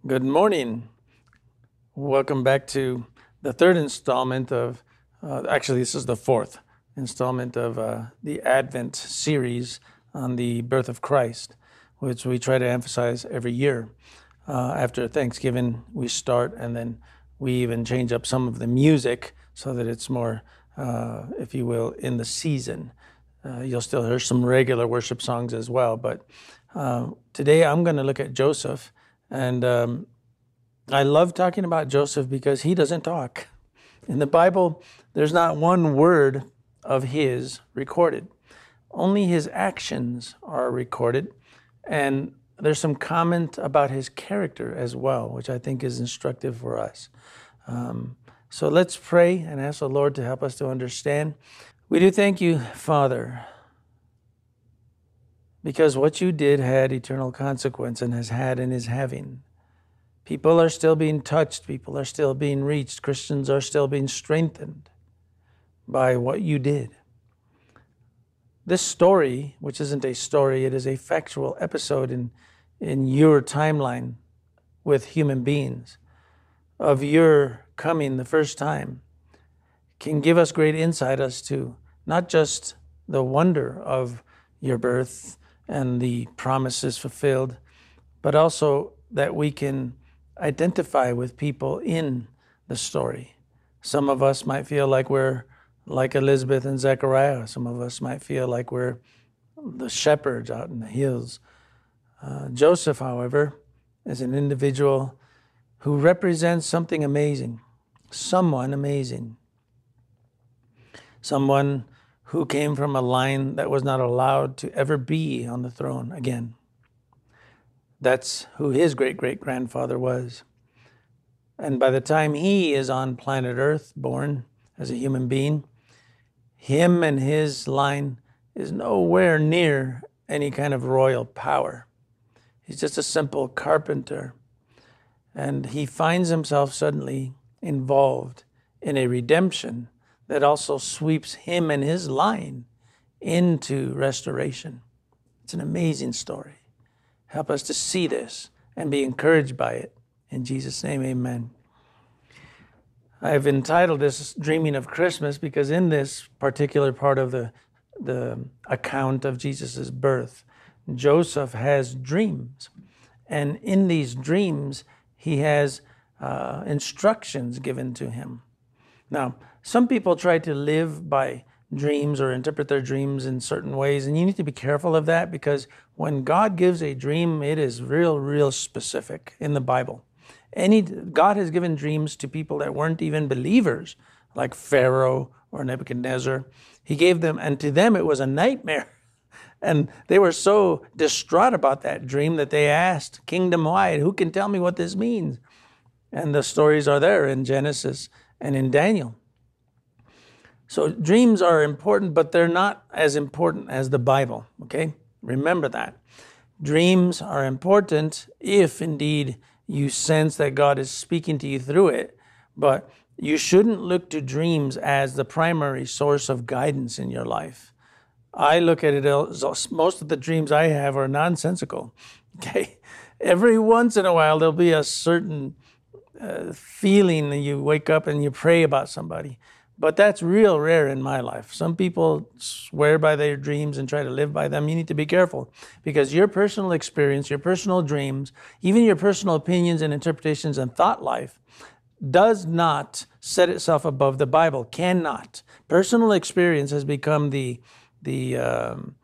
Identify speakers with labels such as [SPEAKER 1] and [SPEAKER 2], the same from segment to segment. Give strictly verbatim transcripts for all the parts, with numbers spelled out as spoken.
[SPEAKER 1] Good morning. Welcome back to the third installment of, uh, actually, this is the fourth installment of uh, the Advent series on the birth of Christ, which we try to emphasize every year. Uh, after Thanksgiving, we start, and then we even change up some of the music so that it's more, uh, if you will, in the season. Uh, you'll still hear some regular worship songs as well, but uh, today I'm going to look at Joseph. And um, I love talking about Joseph because he doesn't talk. In the Bible, there's not one word of his recorded. Only his actions are recorded. And there's some comment about his character as well, which I think is instructive for us. Um, so let's pray and ask the Lord to help us to understand. We do thank you, Father, because what you did had eternal consequence and has had and is having. People are still being touched. People are still being reached. Christians are still being strengthened by what you did. This story, which isn't a story, it is a factual episode in, in your timeline with human beings of your coming the first time, can give us great insight as to not just the wonder of your birth and the promises fulfilled, but also that we can identify with people in the story. Some of us might feel like we're like Elizabeth and Zechariah. Some of us might feel like we're the shepherds out in the hills. Uh, Joseph, however, is an individual who represents something amazing, someone amazing, someone who came from a line that was not allowed to ever be on the throne again. That's who his great-great-grandfather was. And by the time he is on planet Earth, born as a human being, him and his line is nowhere near any kind of royal power. He's just a simple carpenter. And he finds himself suddenly involved in a redemption that also sweeps him and his line into restoration. It's an amazing story. Help us to see this and be encouraged by it. In Jesus' name, amen. I've entitled this Dreaming of Christmas because in this particular part of the, the account of Jesus' birth, Joseph has dreams. And in these dreams, he has uh, instructions given to him. Now, some people try to live by dreams or interpret their dreams in certain ways, and you need to be careful of that because when God gives a dream, it is real, real specific in the Bible. Any God has given dreams to people that weren't even believers, like Pharaoh or Nebuchadnezzar. He gave them, and to them it was a nightmare. And they were so distraught about that dream that they asked kingdom-wide, who can tell me what this means? And the stories are there in Genesis and in Daniel. So dreams are important, but they're not as important as the Bible, okay? Remember that. Dreams are important if indeed you sense that God is speaking to you through it, but you shouldn't look to dreams as the primary source of guidance in your life. I look at it as most of the dreams I have are nonsensical, okay? Every once in a while, there'll be a certain uh, feeling that you wake up and you pray about somebody. But that's real rare in my life. Some people swear by their dreams and try to live by them. You need to be careful because your personal experience, your personal dreams, even your personal opinions and interpretations and thought life does not set itself above the Bible, cannot. Personal experience has become the, the, um,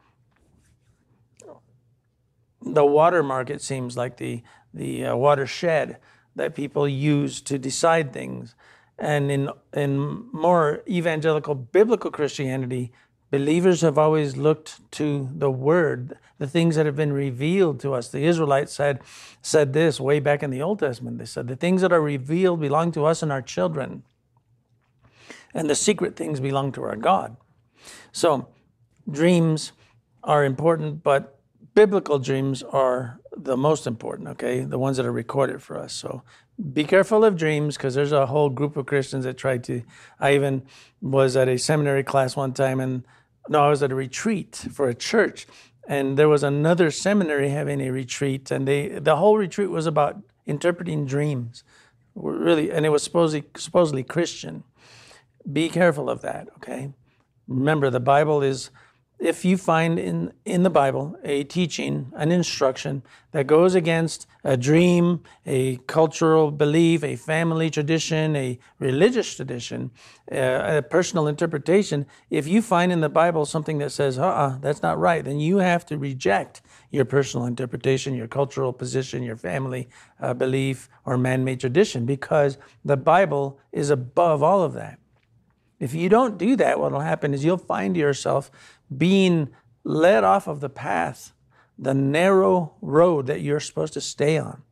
[SPEAKER 1] the watermark, it seems like, the, the uh, watershed that people use to decide things. And in in more evangelical biblical Christianity, believers have always looked to the Word, the things that have been revealed to us. The Israelites said, said this way back in the Old Testament. They said, the things that are revealed belong to us and our children, and the secret things belong to our God. So dreams are important, but biblical dreams are the most important, okay? The ones that are recorded for us. So be careful of dreams because there's a whole group of Christians that try to, I even was at a seminary class one time and no, I was at a retreat for a church and there was another seminary having a retreat and they, the whole retreat was about interpreting dreams. Really, and it was supposedly, supposedly Christian. Be careful of that, okay? Remember, the Bible is, if you find in, in the Bible a teaching, an instruction that goes against a dream, a cultural belief, a family tradition, a religious tradition, uh, a personal interpretation, if you find in the Bible something that says, uh-uh, that's not right, then you have to reject your personal interpretation, your cultural position, your family uh, belief, or man-made tradition, because the Bible is above all of that. If you don't do that, what will happen is you'll find yourself being led off of the path, the narrow road that you're supposed to stay on.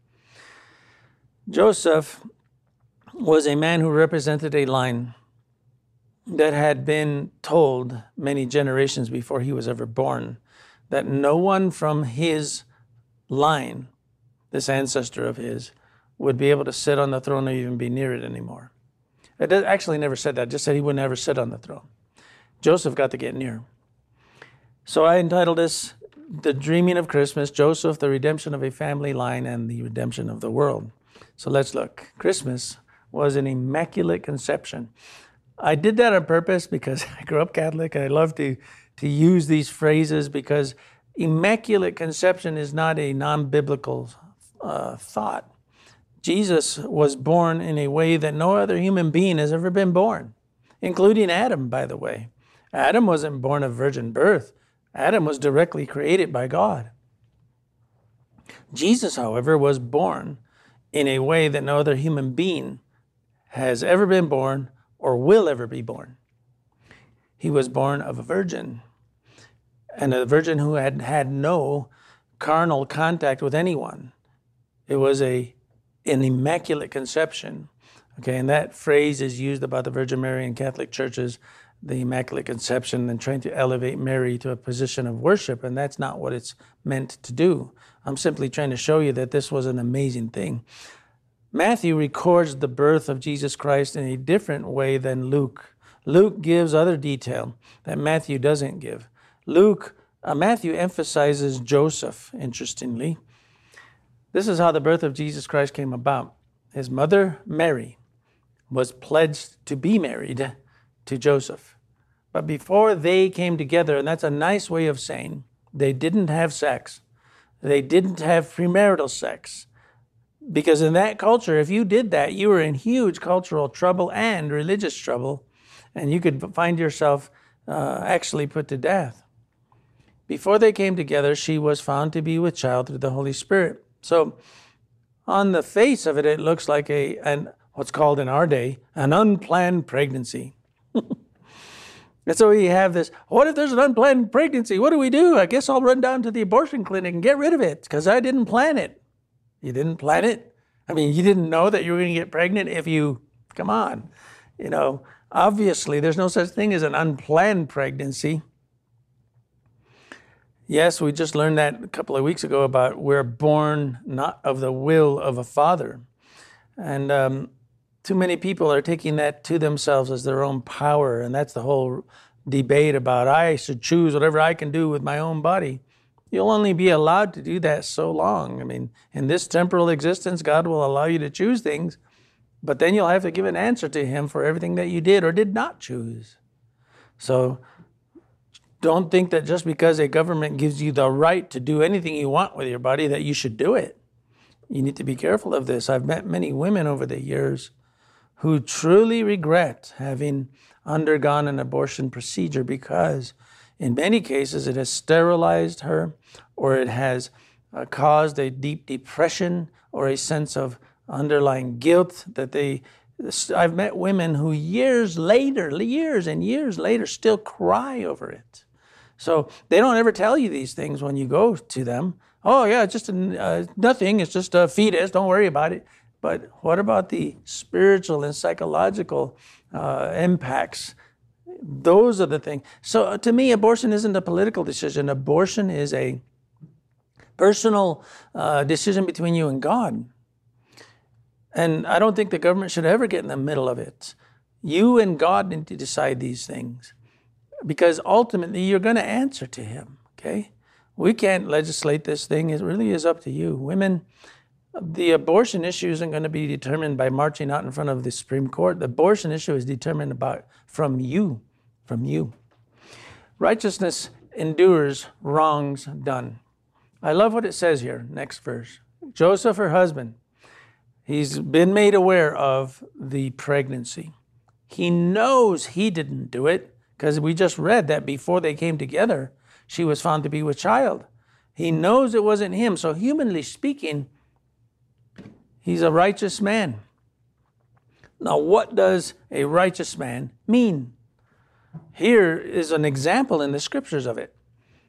[SPEAKER 1] Joseph was a man who represented a line that had been told many generations before he was ever born, that no one from his line, this ancestor of his, would be able to sit on the throne or even be near it anymore. It actually never said that, it just said he would never sit on the throne. Joseph got to get near. So I entitled this, The Dreaming of Christmas, Joseph, the Redemption of a Family Line and the Redemption of the World. So let's look. Christmas was an immaculate conception. I did that on purpose because I grew up Catholic. I love to, to use these phrases because immaculate conception is not a non-biblical uh, thought. Jesus was born in a way that no other human being has ever been born, including Adam, by the way. Adam wasn't born of virgin birth. Adam was directly created by God. Jesus, however, was born in a way that no other human being has ever been born or will ever be born. He was born of a virgin, and a virgin who had had no carnal contact with anyone. It was a an immaculate conception. Okay, and that phrase is used about the Virgin Mary in Catholic churches, the Immaculate Conception, and trying to elevate Mary to a position of worship, and that's not what it's meant to do. I'm simply trying to show you that this was an amazing thing. Matthew records the birth of Jesus Christ in a different way than Luke. Luke gives other detail that Matthew doesn't give. Luke, uh, Matthew emphasizes Joseph, interestingly. This is how the birth of Jesus Christ came about. His mother, Mary, was pledged to be married to Joseph. But before they came together, and that's a nice way of saying they didn't have sex, they didn't have premarital sex. Because in that culture, if you did that, you were in huge cultural trouble and religious trouble, and you could find yourself uh, actually put to death. Before they came together, she was found to be with child through the Holy Spirit. So on the face of it, it looks like a an what's called in our day, an unplanned pregnancy. And so we have this, what if there's an unplanned pregnancy? What do we do? I guess I'll run down to the abortion clinic and get rid of it because I didn't plan it. You didn't plan it? I mean, you didn't know that you were going to get pregnant if you, come on. You know, obviously there's no such thing as an unplanned pregnancy. Yes, we just learned that a couple of weeks ago about we're born not of the will of a father. And um, too many people are taking that to themselves as their own power. And that's the whole debate about I should choose whatever I can do with my own body. You'll only be allowed to do that so long. I mean, in this temporal existence, God will allow you to choose things, but then you'll have to give an answer to Him for everything that you did or did not choose. So don't think that just because a government gives you the right to do anything you want with your body that you should do it. You need to be careful of this. I've met many women over the years who truly regret having undergone an abortion procedure because in many cases it has sterilized her or it has uh, caused a deep depression or a sense of underlying guilt that they I've met women who years later, years and years later still cry over it. So they don't ever tell you these things when you go to them. Oh yeah, it's just a, uh, nothing, it's just a fetus, don't worry about it. But what about the spiritual and psychological uh, impacts? Those are the things. So to me, abortion isn't a political decision. Abortion is a personal uh, decision between you and God. And I don't think the government should ever get in the middle of it. You and God need to decide these things because ultimately you're going to answer to Him, okay? We can't legislate this thing. It really is up to you. Women, The abortion issue isn't going to be determined by marching out in front of the Supreme Court. The abortion issue is determined about from you, from you. Righteousness endures wrongs done. I love what it says here, next verse. Joseph, her husband, he's been made aware of the pregnancy. He knows he didn't do it because we just read that before they came together, she was found to be with child. He knows it wasn't him. So humanly speaking, he's a righteous man. Now, what does a righteous man mean? Here is an example in the scriptures of it.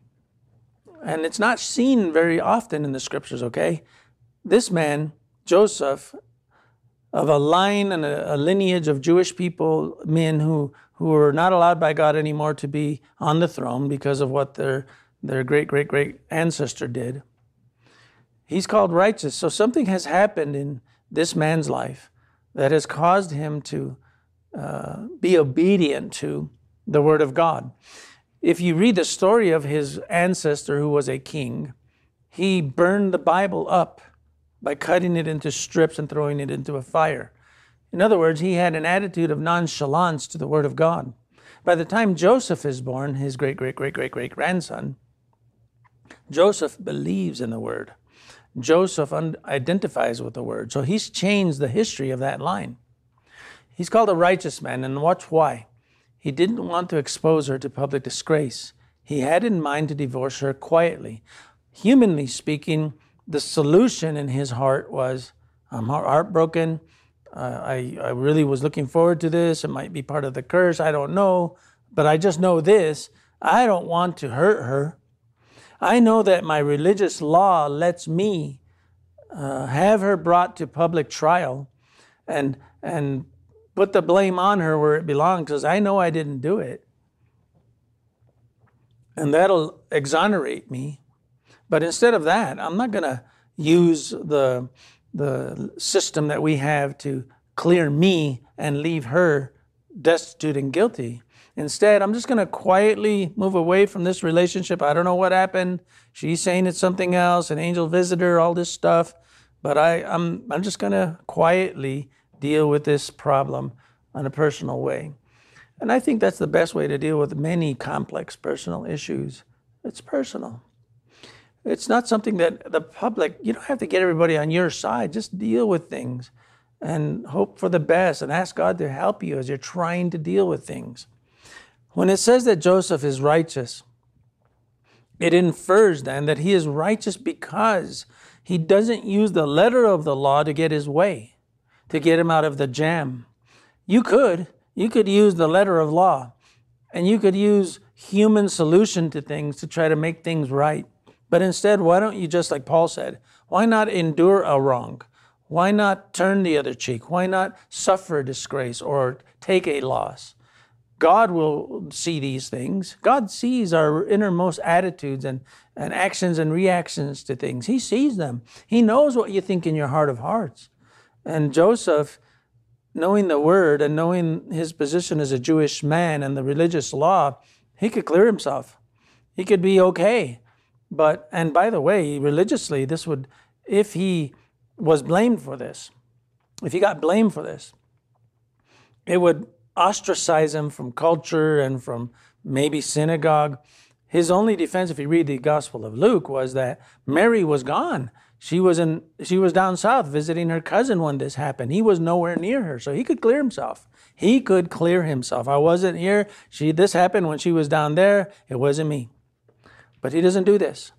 [SPEAKER 1] And it's not seen very often in the scriptures, okay? This man, Joseph, of a line and a, a lineage of Jewish people, men who, who were not allowed by God anymore to be on the throne because of what their, their great-great-great ancestor did. He's called righteous. So something has happened in this man's life that has caused him to uh, be obedient to the word of God. If you read the story of his ancestor who was a king, he burned the Bible up by cutting it into strips and throwing it into a fire. In other words, he had an attitude of nonchalance to the word of God. By the time Joseph is born, his great-great-great-great-great-grandson, Joseph believes in the word. Joseph un- identifies with the word. So he's changed the history of that line. He's called a righteous man, and watch why. He didn't want to expose her to public disgrace. He had in mind to divorce her quietly. Humanly speaking, the solution in his heart was, I'm heartbroken. Uh, I, I really was looking forward to this. It might be part of the curse. I don't know. But I just know this. I don't want to hurt her. I know that my religious law lets me uh, have her brought to public trial and and put the blame on her where it belongs, because I know I didn't do it. And that'll exonerate me. But instead of that, I'm not going to use the, the system that we have to clear me and leave her destitute and guilty. Instead, I'm just going to quietly move away from this relationship. I don't know what happened. She's saying it's something else, an angel visitor, all this stuff. But I, I'm, I'm just going to quietly deal with this problem in a personal way. And I think that's the best way to deal with many complex personal issues. It's personal. It's not something that the public, you don't have to get everybody on your side. Just deal with things and hope for the best and ask God to help you as you're trying to deal with things. When it says that Joseph is righteous, it infers then that he is righteous because he doesn't use the letter of the law to get his way, to get him out of the jam. You could. You could use the letter of law, and you could use human solution to things to try to make things right. But instead, why don't you, just like Paul said, why not endure a wrong? Why not turn the other cheek? Why not suffer a disgrace or take a loss? God will see these things. God sees our innermost attitudes and, and actions and reactions to things. He sees them. He knows what you think in your heart of hearts. And Joseph, knowing the word and knowing his position as a Jewish man and the religious law, he could clear himself. He could be okay. But, and by the way, religiously, this would, if he was blamed for this, if he got blamed for this, it would ostracize him from culture and from maybe synagogue. His only defense, if you read the Gospel of Luke, was that Mary was gone. She was in, she was down south visiting her cousin when this happened. He was nowhere near her, so he could clear himself. He could clear himself. I wasn't here. She, this happened when she was down there. It wasn't me. But he doesn't do this.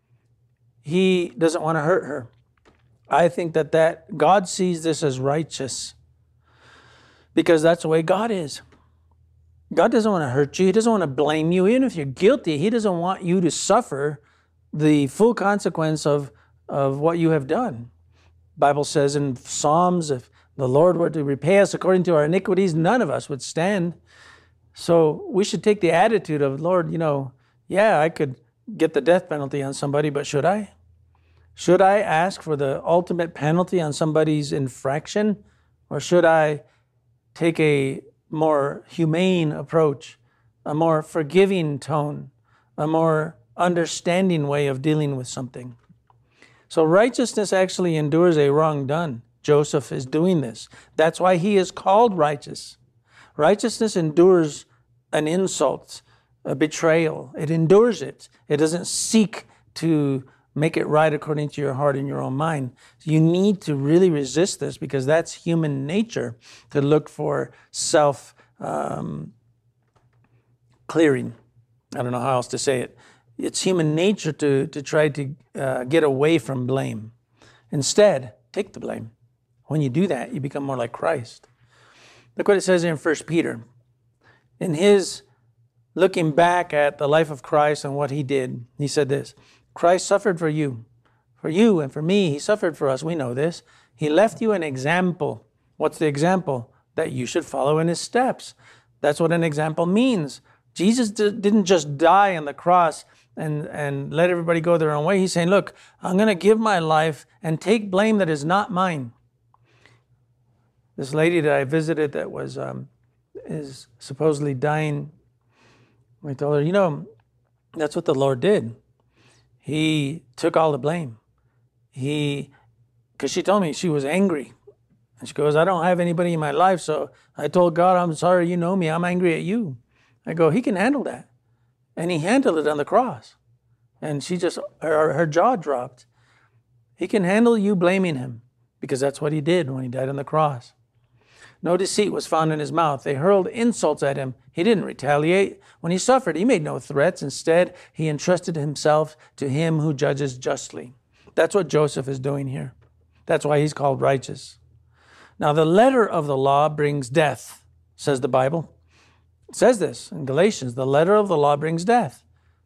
[SPEAKER 1] He doesn't want to hurt her. I think that, that God sees this as righteous because that's the way God is. God doesn't want to hurt you. He doesn't want to blame you. Even if you're guilty, he doesn't want you to suffer the full consequence of, of what you have done. The Bible says in Psalms, if the Lord were to repay us according to our iniquities, none of us would stand. So we should take the attitude of, Lord, you know, yeah, I could get the death penalty on somebody, but should I? Should I ask for the ultimate penalty on somebody's infraction? Or should I take a more humane approach, a more forgiving tone, a more understanding way of dealing with something? So righteousness actually endures a wrong done. Joseph is doing this. That's why he is called righteous. Righteousness endures an insult, a betrayal. It endures it. It doesn't seek to make it right according to your heart and your own mind. So you need to really resist this, because that's human nature, to look for self um, clearing. I don't know how else to say it. It's human nature to, to try to uh, get away from blame. Instead, take the blame. When you do that, you become more like Christ. Look what it says in First Peter. In his looking back at the life of Christ and what he did, he said this: Christ suffered for you, for you and for me. He suffered for us. We know this. He left you an example. What's the example? That you should follow in his steps. That's what an example means. Jesus didn't just die on the cross and, and let everybody go their own way. He's saying, look, I'm going to give my life and take blame that is not mine. This lady that I visited that was um, is supposedly dying, I told her, you know, that's what the Lord did. He took all the blame. He, because she told me she was angry. And she goes, I don't have anybody in my life, so I told God, I'm sorry, you know me, I'm angry at you. I go, he can handle that. And he handled it on the cross. And she just, her, her jaw dropped. He can handle you blaming him, because that's what he did when he died on the cross. No deceit was found in his mouth. They hurled insults at him. He didn't retaliate. When he suffered, he made no threats. Instead, he entrusted himself to him who judges justly. That's what Joseph is doing here. That's why he's called righteous. Now, the letter of the law brings death, says the Bible. It says this in Galatians, the letter of the law brings death.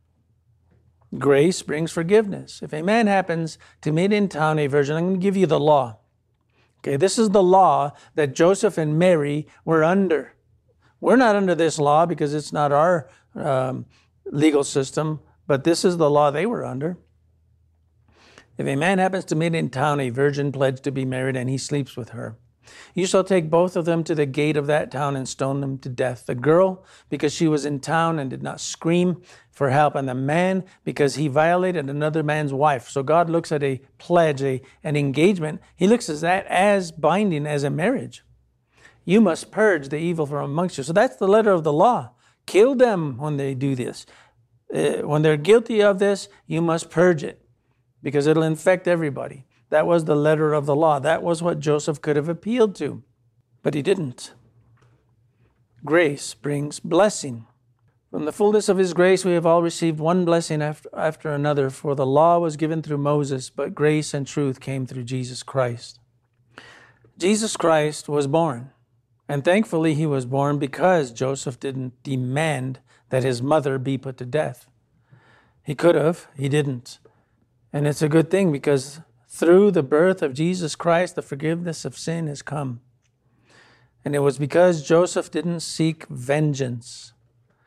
[SPEAKER 1] Grace brings forgiveness. If a man happens to meet in town a virgin, I'm going to give you the law. Okay, this is the law that Joseph and Mary were under. We're not under this law because it's not our um, legal system, but this is the law they were under. If a man happens to meet in town a virgin pledged to be married and he sleeps with her, you shall take both of them to the gate of that town and stone them to death. The girl, because she was in town and did not scream for help, and the man, because he violated another man's wife. So God looks at a pledge, a, an engagement. He looks at that as binding as a marriage. You must purge the evil from amongst you. So that's the letter of the law. Kill them when they do this. Uh, when they're guilty of this, you must purge it, because it'll infect everybody. That was the letter of the law. That was what Joseph could have appealed to, but he didn't. Grace brings blessing. From the fullness of his grace, we have all received one blessing after, after another, for the law was given through Moses, but grace and truth came through Jesus Christ. Jesus Christ was born, and thankfully he was born because Joseph didn't demand that his mother be put to death. He could have, he didn't. And it's a good thing, because through the birth of Jesus Christ, the forgiveness of sin has come. And it was because Joseph didn't seek vengeance.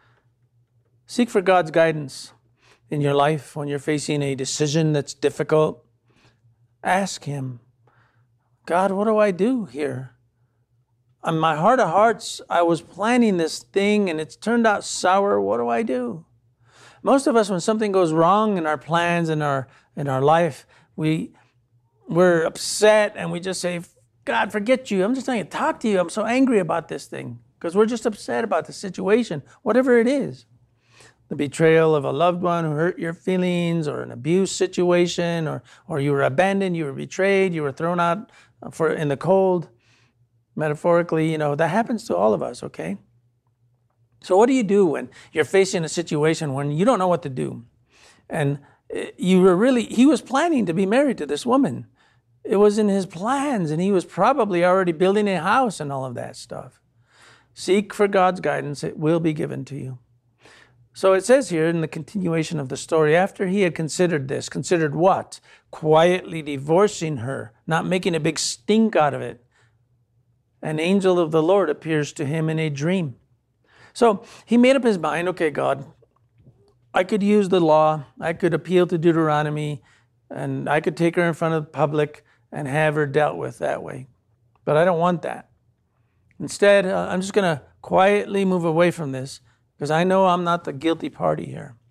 [SPEAKER 1] Seek for God's guidance in your life when you're facing a decision that's difficult. Ask him, God, what do I do here? In my heart of hearts, I was planning this thing and it's turned out sour. What do I do? Most of us, when something goes wrong in our plans, in our, in our life, we... We're upset and we just say, God, forget you. I'm just trying to talk to you. I'm so angry about this thing, because we're just upset about the situation, whatever it is. The betrayal of a loved one who hurt your feelings, or an abuse situation, or, or you were abandoned, you were betrayed, you were thrown out for in the cold. Metaphorically, you know, that happens to all of us, okay? So what do you do when you're facing a situation when you don't know what to do? And you were really, he was planning to be married to this woman. It was in his plans, and he was probably already building a house and all of that stuff. Seek for God's guidance. It will be given to you. So it says here in the continuation of the story, after he had considered this, considered what? Quietly divorcing her, not making a big stink out of it. An angel of the Lord appears to him in a dream. So he made up his mind, okay, God, I could use the law. I could appeal to Deuteronomy, and I could take her in front of the public and have her dealt with that way. But I don't want that. Instead, uh, I'm just going to quietly move away from this, because I know I'm not the guilty party here.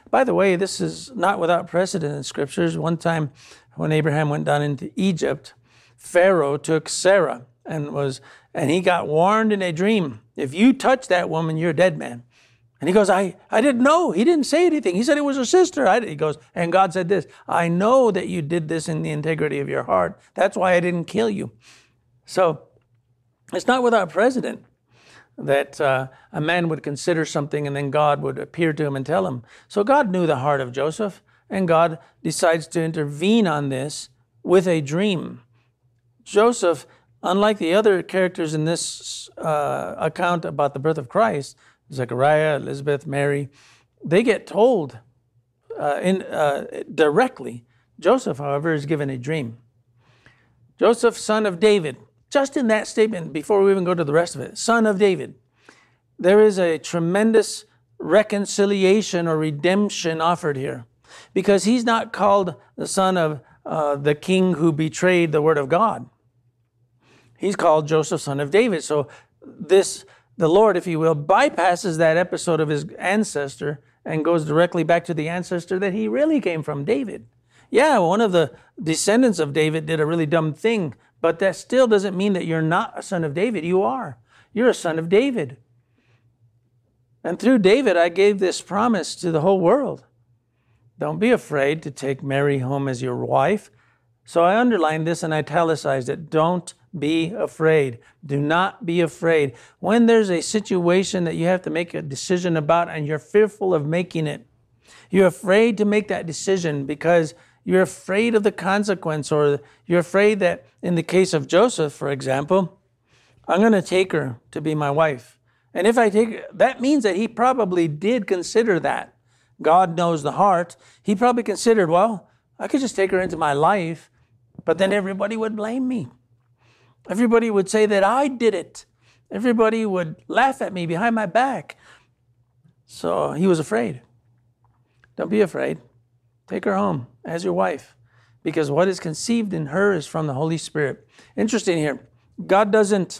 [SPEAKER 1] By the way, this is not without precedent in scriptures. One time when Abraham went down into Egypt, Pharaoh took Sarah and was, and he got warned in a dream, if you touch that woman, you're a dead man. And he goes, I, I didn't know. He didn't say anything. He said it was her sister. I, he goes, and God said this, I know that you did this in the integrity of your heart. That's why I didn't kill you. So it's not without precedent that uh, a man would consider something and then God would appear to him and tell him. So God knew the heart of Joseph, and God decides to intervene on this with a dream. Joseph, unlike the other characters in this uh, account about the birth of Christ, Zechariah, Elizabeth, Mary, they get told uh, in, uh, directly. Joseph, however, is given a dream. Joseph, son of David. Just in that statement, before we even go to the rest of it, son of David, there is a tremendous reconciliation or redemption offered here, because he's not called the son of uh, the king who betrayed the word of God. He's called Joseph, son of David. So this, the Lord, if you will, bypasses that episode of his ancestor and goes directly back to the ancestor that he really came from, David. Yeah, one of the descendants of David did a really dumb thing, but that still doesn't mean that you're not a son of David. You are. You're a son of David. And through David, I gave this promise to the whole world. Don't be afraid to take Mary home as your wife. So I underlined this and italicized it. Don't be afraid. Do not be afraid. When there's a situation that you have to make a decision about and you're fearful of making it, you're afraid to make that decision because you're afraid of the consequence, or you're afraid that in the case of Joseph, for example, I'm going to take her to be my wife. And if I take her, that means that he probably did consider that. God knows the heart. He probably considered, well, I could just take her into my life, but then everybody would blame me. Everybody would say that I did it. Everybody would laugh at me behind my back. So he was afraid. Don't be afraid. Take her home as your wife, because what is conceived in her is from the Holy Spirit. Interesting here. God doesn't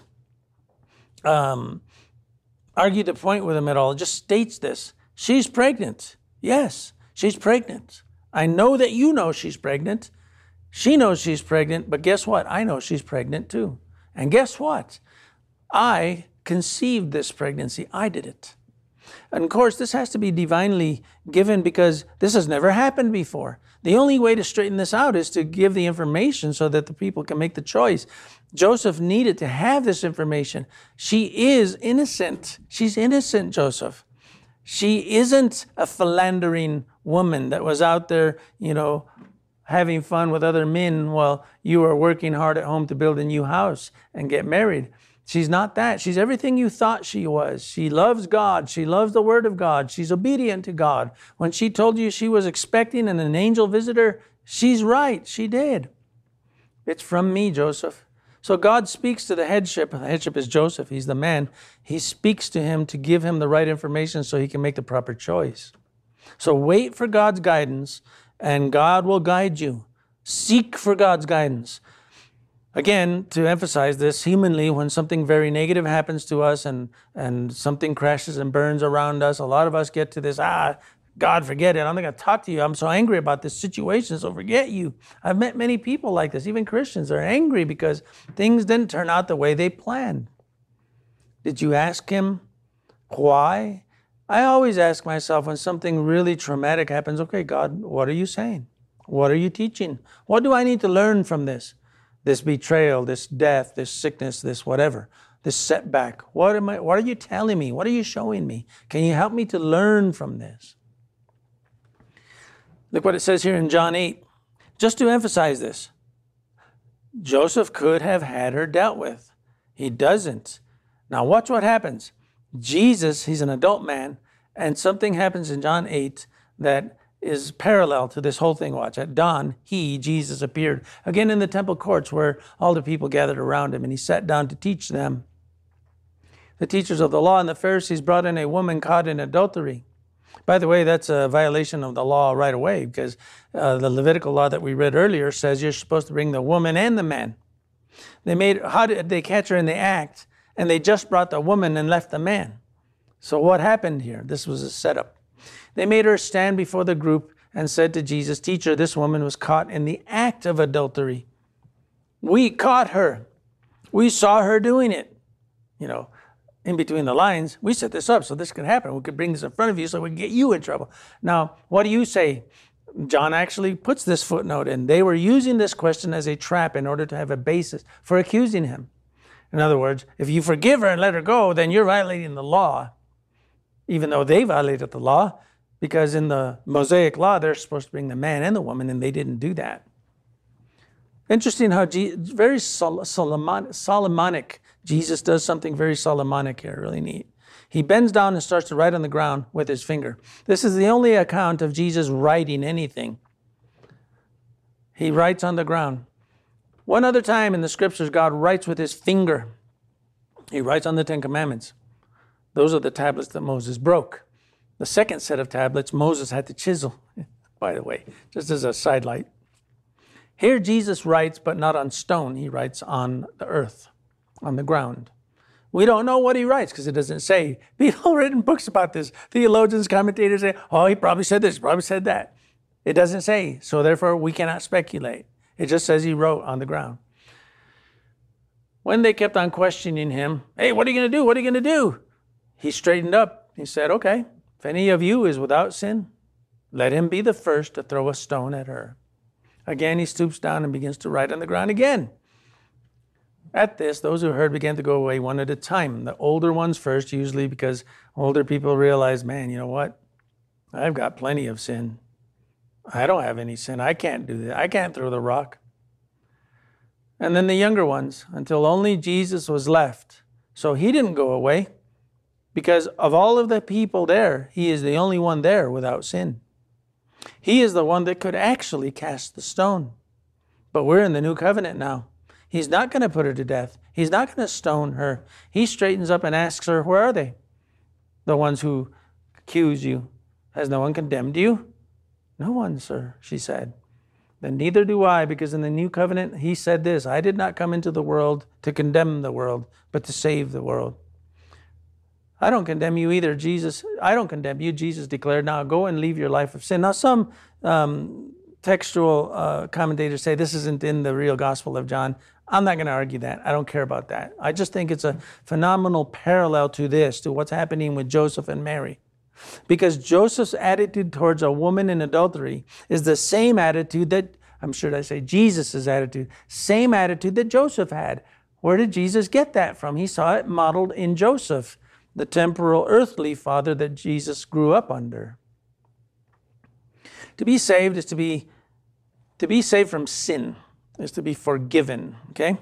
[SPEAKER 1] um, argue the point with him at all. It just states this. She's pregnant. Yes, she's pregnant. I know that you know she's pregnant. She knows she's pregnant, but guess what? I know she's pregnant too. And guess what? I conceived this pregnancy. I did it. And of course, this has to be divinely given because this has never happened before. The only way to straighten this out is to give the information so that the people can make the choice. Joseph needed to have this information. She is innocent. She's innocent, Joseph. She isn't a philandering woman that was out there, you know, having fun with other men while you are working hard at home to build a new house and get married. She's not that. She's everything you thought she was. She loves God. She loves the Word of God. She's obedient to God. When she told you she was expecting an angel visitor, she's right. She did. It's from me, Joseph. So God speaks to the headship. The headship is Joseph. He's the man. He speaks to him to give him the right information so he can make the proper choice. So wait for God's guidance, and God will guide you. Seek for God's guidance. Again, to emphasize this, humanly, when something very negative happens to us and, and something crashes and burns around us, a lot of us get to this, ah, God, forget it. I'm not going to talk to you. I'm so angry about this situation, so forget you. I've met many people like this, even Christians. They're angry because things didn't turn out the way they planned. Did you ask him why? I always ask myself when something really traumatic happens, okay, God, what are you saying? What are you teaching? What do I need to learn from this? This betrayal, this death, this sickness, this whatever, this setback. What am I, what are you telling me? What are you showing me? Can you help me to learn from this? Look what it says here in John eight. Just to emphasize this, Joseph could have had her dealt with. He doesn't. Now watch what happens. Jesus, he's an adult man, and something happens in John eight that is parallel to this whole thing. Watch. At dawn, he, Jesus, appeared again in the temple courts where all the people gathered around him, and he sat down to teach them. The teachers of the law and the Pharisees brought in a woman caught in adultery. By the way, that's a violation of the law right away, because uh, the Levitical law that we read earlier says you're supposed to bring the woman and the man. They made, how did they catch her in the act? And they just brought the woman and left the man. So what happened here? This was a setup. They made her stand before the group and said to Jesus, "Teacher, this woman was caught in the act of adultery. We caught her. We saw her doing it." You know, in between the lines, we set this up so this could happen. We could bring this in front of you so we can get you in trouble. Now, what do you say? John actually puts this footnote in. They were using this question as a trap in order to have a basis for accusing him. In other words, if you forgive her and let her go, then you're violating the law, even though they violated the law, because in the Mosaic law, they're supposed to bring the man and the woman, and they didn't do that. Interesting how Je- very Sol- Solomon- Solomonic, Jesus does something very Solomonic here, really neat. He bends down and starts to write on the ground with his finger. This is the only account of Jesus writing anything. He writes on the ground. One other time in the scriptures, God writes with his finger. He writes on the Ten Commandments. Those are the tablets that Moses broke. The second set of tablets, Moses had to chisel, by the way, just as a sidelight. Here Jesus writes, but not on stone. He writes on the earth, on the ground. We don't know what he writes because it doesn't say. People have written books about this. Theologians, commentators say, oh, he probably said this, probably said that. It doesn't say, so therefore we cannot speculate. It just says he wrote on the ground. When they kept on questioning him, hey, what are you going to do? What are you going to do? He straightened up. He said, okay, if any of you is without sin, let him be the first to throw a stone at her. Again, he stoops down and begins to write on the ground again. At this, those who heard began to go away one at a time. The older ones first, usually because older people realize, man, you know what? I've got plenty of sin. I don't have any sin. I can't do that. I can't throw the rock. And then the younger ones, until only Jesus was left. So he didn't go away because of all of the people there, he is the only one there without sin. He is the one that could actually cast the stone. But we're in the new covenant now. He's not going to put her to death. He's not going to stone her. He straightens up and asks her, where are they? The ones who accuse you. Has no one condemned you? No one, sir, she said. Then neither do I, because in the new covenant, he said this, I did not come into the world to condemn the world, but to save the world. I don't condemn you either, Jesus. I don't condemn you, Jesus declared. Now go and leave your life of sin. Now some um, textual uh, commentators say this isn't in the real Gospel of John. I'm not going to argue that. I don't care about that. I just think it's a phenomenal parallel to this, to what's happening with Joseph and Mary. Because Joseph's attitude towards a woman in adultery is the same attitude that, I'm sure I say Jesus' attitude, same attitude that Joseph had. Where did Jesus get that from? He saw it modeled in Joseph, the temporal earthly father that Jesus grew up under. To be saved is to be, to be saved from sin, is to be forgiven, okay?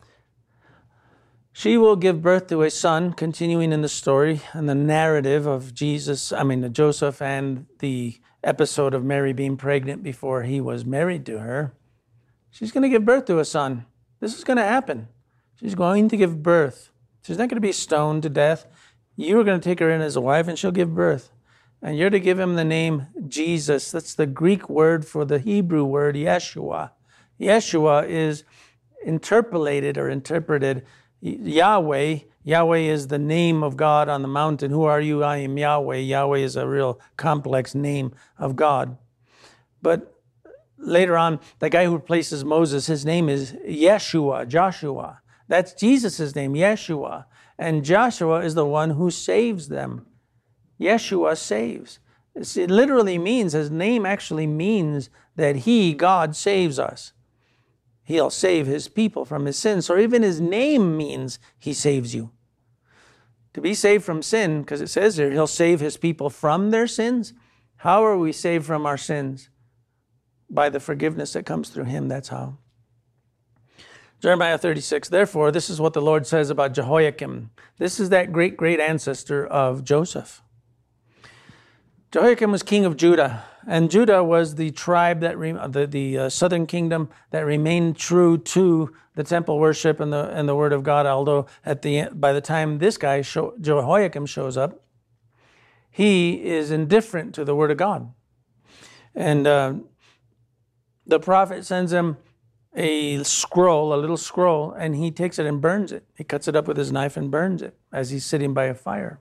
[SPEAKER 1] She will give birth to a son, continuing in the story and the narrative of Jesus, I mean, Joseph and the episode of Mary being pregnant before he was married to her. She's going to give birth to a son. This is going to happen. She's going to give birth. She's not going to be stoned to death. You're going to take her in as a wife and she'll give birth. And you're to give him the name Jesus. That's the Greek word for the Hebrew word Yeshua. Yeshua is interpolated or interpreted Yahweh. Yahweh is the name of God on the mountain. Who are you? I am Yahweh. Yahweh is a real complex name of God. But later on, the guy who replaces Moses, his name is Yeshua, Joshua. That's Jesus' name, Yeshua. And Joshua is the one who saves them. Yeshua saves. It literally means, his name actually means that he, God, saves us. He'll save his people from his sins. So even his name means he saves you. To be saved from sin, because it says there, he'll save his people from their sins. How are we saved from our sins? By the forgiveness that comes through him, that's how. Jeremiah thirty-six, therefore, this is what the Lord says about Jehoiakim. This is that great, great ancestor of Joseph. Jehoiakim was king of Judah, and Judah was the tribe, that re- the, the uh, southern kingdom that remained true to the temple worship and the and the word of God, although at the by the time this guy, show, Jehoiakim, shows up, he is indifferent to the word of God. And uh, the prophet sends him a scroll, a little scroll, and he takes it and burns it. He cuts it up with his knife and burns it as he's sitting by a fire.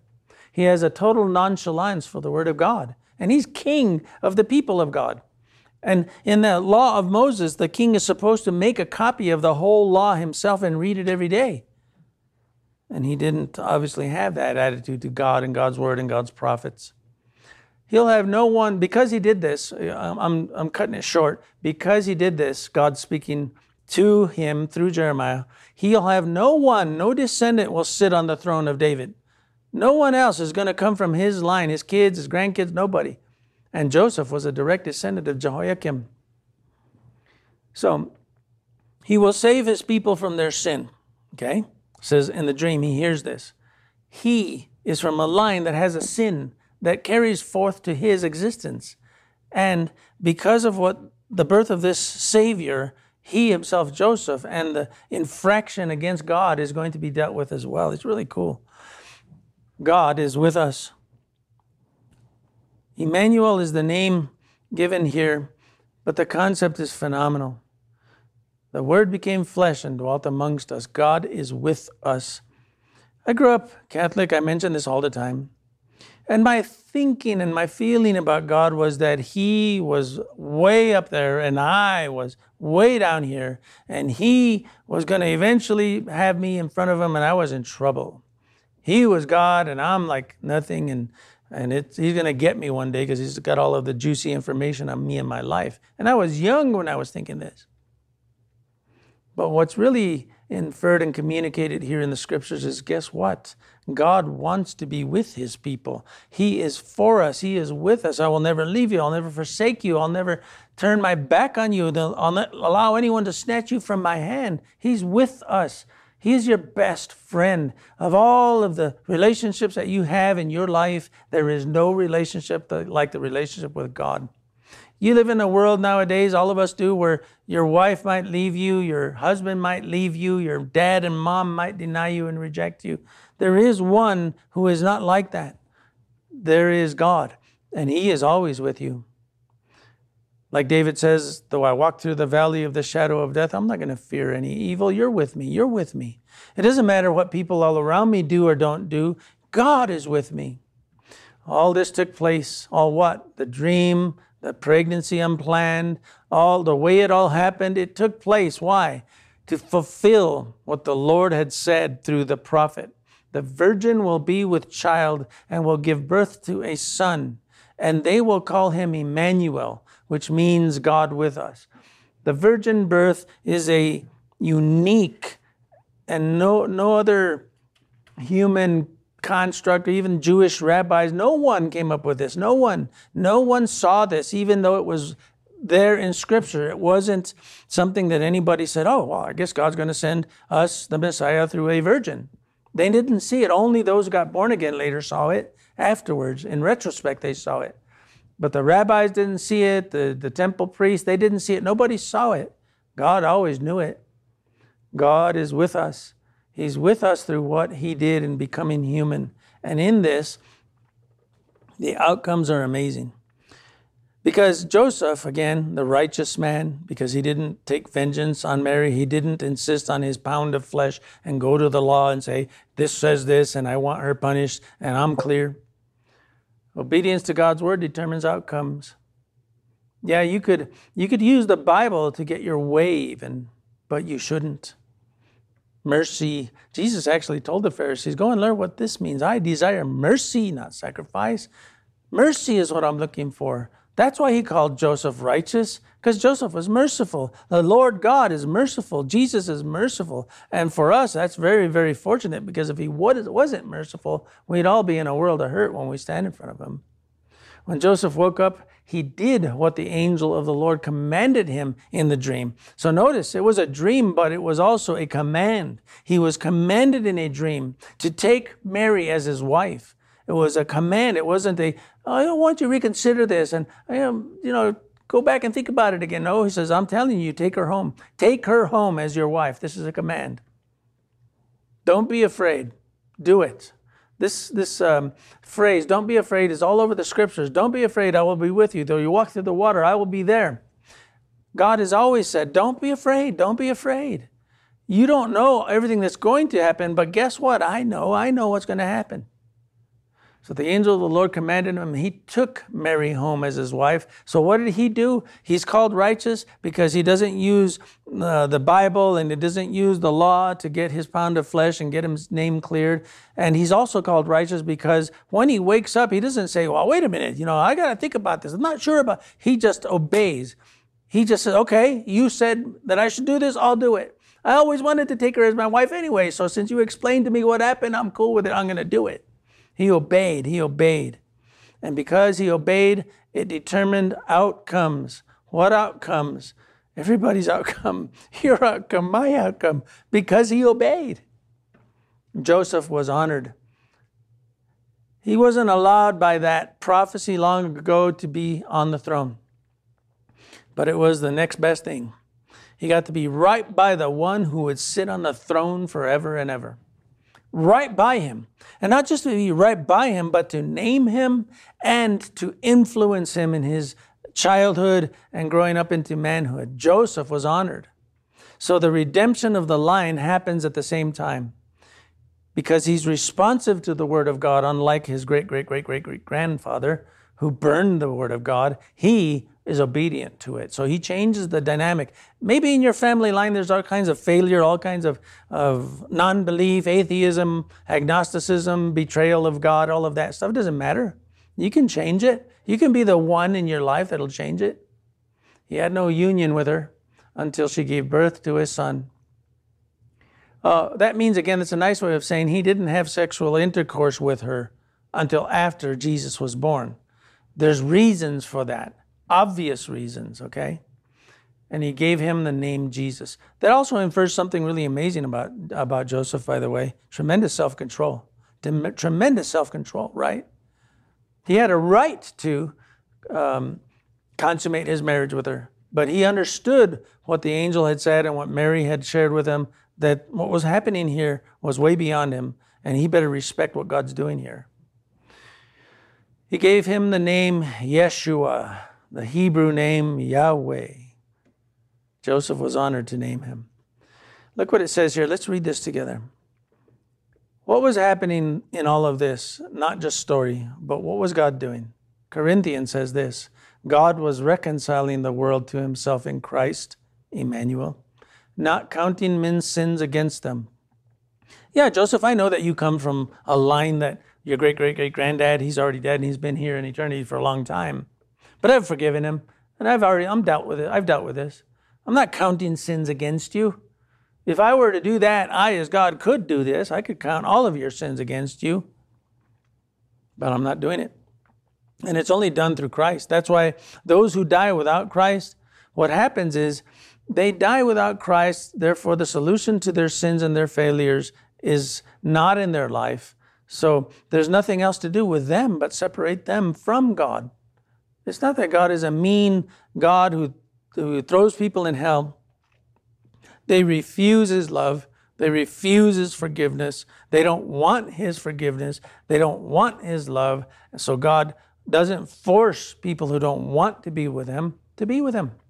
[SPEAKER 1] He has a total nonchalance for the word of God. And he's king of the people of God. And in the law of Moses, the king is supposed to make a copy of the whole law himself and read it every day. And he didn't obviously have that attitude to God and God's word and God's prophets. He'll have no one, because he did this, I'm, I'm cutting it short, because he did this, God speaking to him through Jeremiah, he'll have no one, no descendant will sit on the throne of David. No one else is going to come from his line, his kids, his grandkids, nobody. And Joseph was a direct descendant of Jehoiakim. So he will save his people from their sin. Okay? It says in the dream, he hears this. He is from a line that has a sin that carries forth to his existence. And because of what the birth of this Savior, he himself, Joseph, and the infraction against God is going to be dealt with as well. It's really cool. God is with us. Emmanuel is the name given here, but the concept is phenomenal. The Word became flesh and dwelt amongst us. God is with us. I grew up Catholic. I mention this all the time. And my thinking and my feeling about God was that he was way up there and I was way down here. And he was going to eventually have me in front of him and I was in trouble. He was God and I'm like nothing. And, and it's, he's going to get me one day because he's got all of the juicy information on me and my life. And I was young when I was thinking this. But what's really inferred and communicated here in the scriptures is, guess what? God wants to be with his people. He is for us. He is with us. I will never leave you. I'll never forsake you. I'll never turn my back on you. I'll not allow anyone to snatch you from my hand. He's with us. He is your best friend. Of all of the relationships that you have in your life, there is no relationship like the relationship with God. You live in a world nowadays, all of us do, where your wife might leave you, your husband might leave you, your dad and mom might deny you and reject you. There is one who is not like that. There is God, and he is always with you. Like David says, though I walk through the valley of the shadow of death, I'm not going to fear any evil. You're with me. You're with me. It doesn't matter what people all around me do or don't do. God is with me. All this took place. All what? The dream, the pregnancy unplanned, all the way it all happened, it took place. Why? To fulfill what the Lord had said through the prophet. The virgin will be with child and will give birth to a son, and they will call him Emmanuel, which means God with us. The virgin birth is a unique and no, no other human construct, or even Jewish rabbis, no one came up with this. No one, no one saw this, even though it was there in Scripture. It wasn't something that anybody said, oh, well, I guess God's going to send us the Messiah through a virgin. They didn't see it. Only those who got born again later saw it afterwards. In retrospect, they saw it. But the rabbis didn't see it. The, the temple priests, they didn't see it. Nobody saw it. God always knew it. God is with us. He's with us through what he did in becoming human. And in this, the outcomes are amazing. Because Joseph, again, the righteous man, because he didn't take vengeance on Mary, he didn't insist on his pound of flesh and go to the law and say, this says this and I want her punished and I'm clear. Obedience to God's word determines outcomes. Yeah, you could you could use the Bible to get your way even, but you shouldn't. Mercy. Jesus actually told the Pharisees, go and learn what this means. I desire mercy, not sacrifice. Mercy is what I'm looking for. That's why he called Joseph righteous, because Joseph was merciful. The Lord God is merciful. Jesus is merciful. And for us, that's very, very fortunate, because if he wasn't merciful, we'd all be in a world of hurt when we stand in front of him. When Joseph woke up, he did what the angel of the Lord commanded him in the dream. So notice, it was a dream, but it was also a command. He was commanded in a dream to take Mary as his wife. It was a command. It wasn't a, oh, I don't want you to reconsider this and, you know, go back and think about it again. No, he says, I'm telling you, take her home. Take her home as your wife. This is a command. Don't be afraid. Do it. This this um, phrase, don't be afraid, is all over the scriptures. Don't be afraid, I will be with you. Though you walk through the water, I will be there. God has always said, don't be afraid, don't be afraid. You don't know everything that's going to happen, but guess what? I know, I know what's going to happen. So the angel of the Lord commanded him. He took Mary home as his wife. So what did he do? He's called righteous because he doesn't use uh, the Bible and he doesn't use the law to get his pound of flesh and get his name cleared. And he's also called righteous because when he wakes up, he doesn't say, well, wait a minute, you know, I got to think about this. I'm not sure about it. He just obeys. He just says, okay, you said that I should do this, I'll do it. I always wanted to take her as my wife anyway, so since you explained to me what happened, I'm cool with it, I'm going to do it. He obeyed, he obeyed. And because he obeyed, it determined outcomes. What outcomes? Everybody's outcome, your outcome, my outcome, because he obeyed. Joseph was honored. He wasn't allowed by that prophecy long ago to be on the throne. But it was the next best thing. He got to be right by the one who would sit on the throne forever and ever. Right by him. And not just to be right by him, but to name him and to influence him in his childhood and growing up into manhood. Joseph was honored. So the redemption of the line happens at the same time because he's responsive to the word of God, unlike his great, great, great, great, great grandfather who burned the word of God. He is obedient to it. So he changes the dynamic. Maybe in your family line, there's all kinds of failure, all kinds of, of non-belief, atheism, agnosticism, betrayal of God, all of that stuff. It doesn't matter. You can change it. You can be the one in your life that'll change it. He had no union with her until she gave birth to his son. Uh, that means, again, it's a nice way of saying he didn't have sexual intercourse with her until after Jesus was born. There's reasons for that. Obvious reasons, okay? And he gave him the name Jesus. That also infers something really amazing about, about Joseph, by the way. Tremendous self-control. Tremendous self-control, right? He had a right to um, consummate his marriage with her. But he understood what the angel had said and what Mary had shared with him, that what was happening here was way beyond him, and he better respect what God's doing here. He gave him the name Yeshua, the Hebrew name Yahweh. Joseph was honored to name him. Look what it says here. Let's read this together. What was happening in all of this? Not just story, but what was God doing? Corinthians says this: God was reconciling the world to himself in Christ, Emmanuel, not counting men's sins against them. Yeah, Joseph, I know that you come from a line that your great-great-great-granddad, he's already dead and he's been here in eternity for a long time. But I've forgiven him, and I've already, I'm dealt with it. I've dealt with this. I'm not counting sins against you. If I were to do that, I, as God, could do this. I could count all of your sins against you. But I'm not doing it. And it's only done through Christ. That's why those who die without Christ, what happens is they die without Christ. Therefore, the solution to their sins and their failures is not in their life. So there's nothing else to do with them but separate them from God. It's not that God is a mean God who, who throws people in hell. They refuse his love. They refuse his forgiveness. They don't want his forgiveness. They don't want his love. And so God doesn't force people who don't want to be with him to be with him.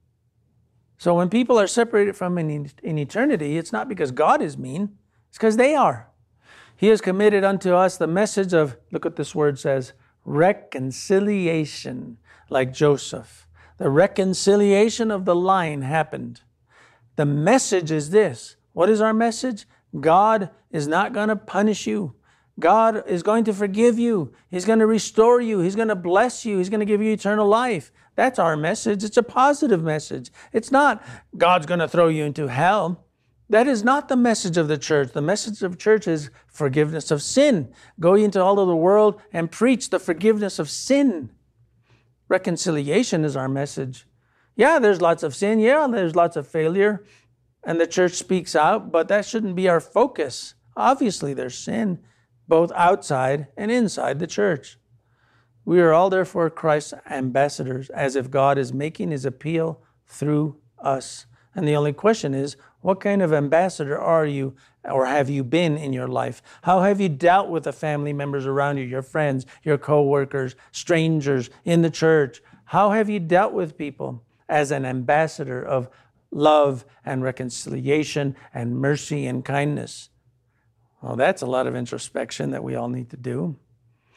[SPEAKER 1] So when people are separated from him in eternity, it's not because God is mean. It's because they are. He has committed unto us the message of, look what this word says, reconciliation, like Joseph. The reconciliation of the line happened. The message is this. What is our message? God is not going to punish you. God is going to forgive you. He's going to restore you. He's going to bless you. He's going to give you eternal life. That's our message. It's a positive message. It's not God's going to throw you into hell. That is not the message of the church. The message of the church is forgiveness of sin. Go into all of the world and preach the forgiveness of sin. Reconciliation is our message. Yeah, there's lots of sin. Yeah, there's lots of failure. And the church speaks out, but that shouldn't be our focus. Obviously, there's sin, both outside and inside the church. We are all therefore Christ's ambassadors, as if God is making his appeal through us. And the only question is, what kind of ambassador are you or have you been in your life? How have you dealt with the family members around you, your friends, your co-workers, strangers in the church? How have you dealt with people as an ambassador of love and reconciliation and mercy and kindness? Well, that's a lot of introspection that we all need to do.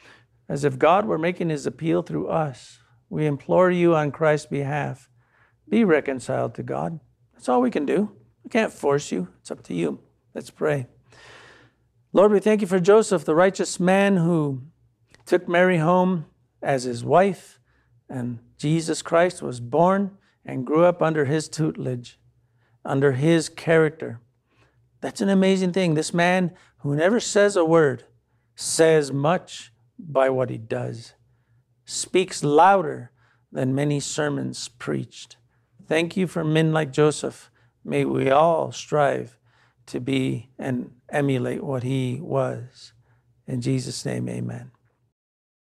[SPEAKER 1] as if God were making his appeal through us. We implore you on Christ's behalf, be reconciled to God. That's all we can do. We can't force you. It's up to you. Let's pray. Lord, we thank you for Joseph, the righteous man who took Mary home as his wife, and Jesus Christ was born and grew up under his tutelage, under his character. That's an amazing thing. This man who never says a word says much by what he does, speaks louder than many sermons preached. Thank you for men like Joseph. May we all strive to be and emulate what he was. In Jesus' name, amen.